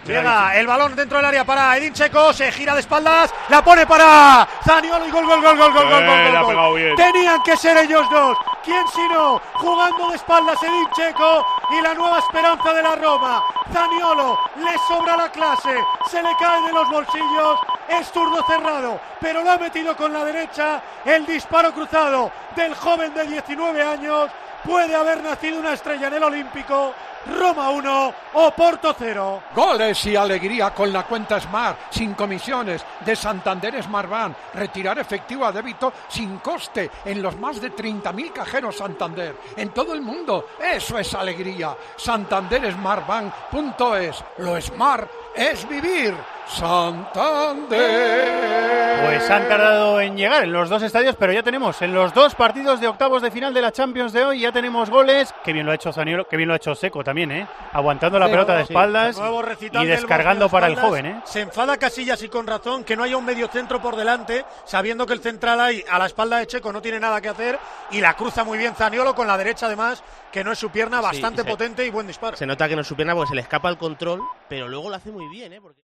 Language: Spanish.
Llega el balón dentro del área para Edin Dzeko, se gira de espaldas, la pone para Zaniolo y gol. Tenían que ser ellos dos. ¿Quién si no? Jugando de espaldas Edin Dzeko y la nueva esperanza de la Roma. Zaniolo le sobra la clase, se le cae de los bolsillos, es zurdo cerrado, pero lo ha metido con la derecha. El disparo cruzado del joven de 19 años. Puede haber nacido una estrella en el Olímpico. Roma 1, Oporto 0. Goles y alegría con la cuenta Smart, sin comisiones, de Santander Smartbank. Retirar efectivo a débito sin coste en los más de 30.000 cajeros Santander en todo el mundo. Eso es alegría. SantanderSmartbank.es. Lo smart es vivir. Santander. Pues han tardado en llegar en los dos estadios, pero ya tenemos en los dos partidos de octavos de final de la Champions de hoy, ya tenemos goles. Qué bien lo ha hecho Zaniolo, qué bien lo ha hecho Dzeko también, aguantando la pelota de espaldas y descargando para el joven. Se enfada Casillas y con razón que no haya un mediocentro por delante, sabiendo que el central ahí a la espalda de Dzeko no tiene nada que hacer, y la cruza muy bien Zaniolo con la derecha además, que no es su pierna, bastante potente y buen disparo. Se nota que no es su pierna porque se le escapa el control, pero luego lo hace muy bien, porque